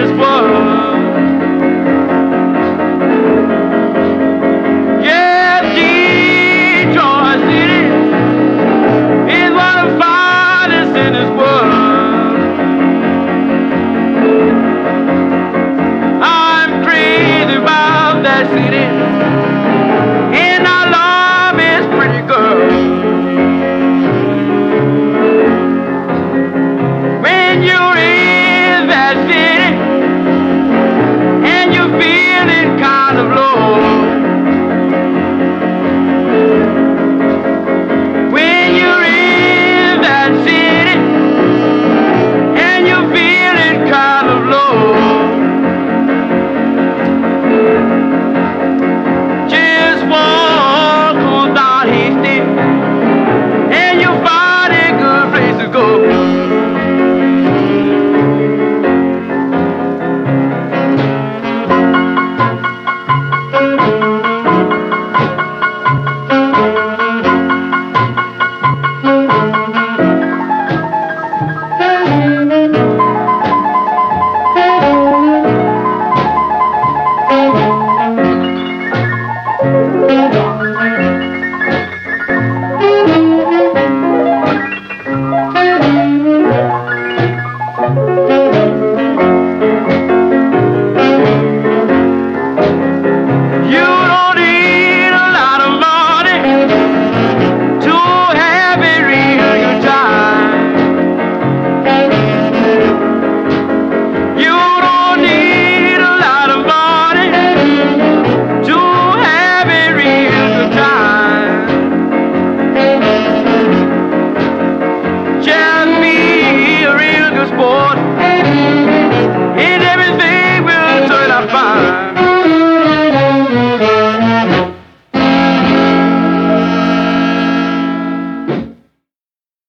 this world. Yeah, Detroit City is one of the finest in this world. I'm crazy about that city, and I love its pretty girl. When you're in that city and you're feeling kind of low, when you're in that city and you're feeling kind of low, just walk on down Hasty and you'll find a good place to go.